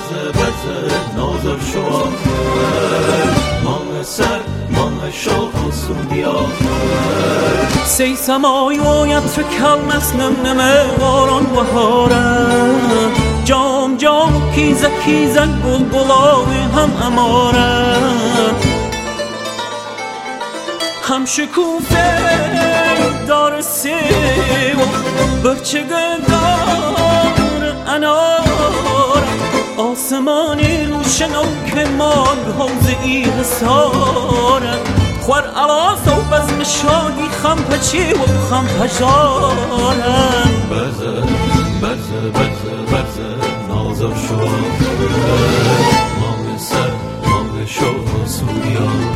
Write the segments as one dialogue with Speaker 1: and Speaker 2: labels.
Speaker 1: برزه نازر شوار مانگ سر مانگ شوق سودیار
Speaker 2: سی سمای و یتر کلمس نمنمه واران بهاره جام جام کیزه کیزه گل گلاوی هم اماره هم شکوفه دار سیو برچگه دار انار آسمانی روشن و که مال حوز ایه ساره خوار علاس و بزم شاهی خم پچی و خم پجاره
Speaker 1: برزه برزه برزه برزه نازر شوار مانگ سر مانگ شوق سودیار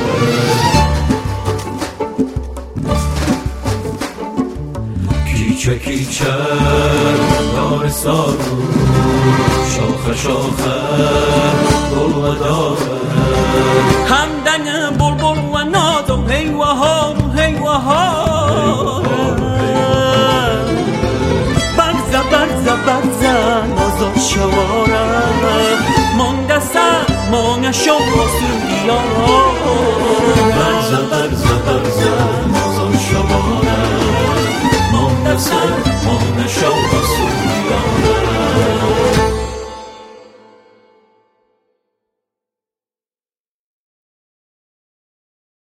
Speaker 1: کیچه کیچه دار سارو شاخه شاخه گل و داره
Speaker 2: همدن بلبل و ناز و هیوهار و هیوهار برزه برزه برزه نازر شواره مانگ سر مانگ شوق سودیار
Speaker 1: برزه برزه برزه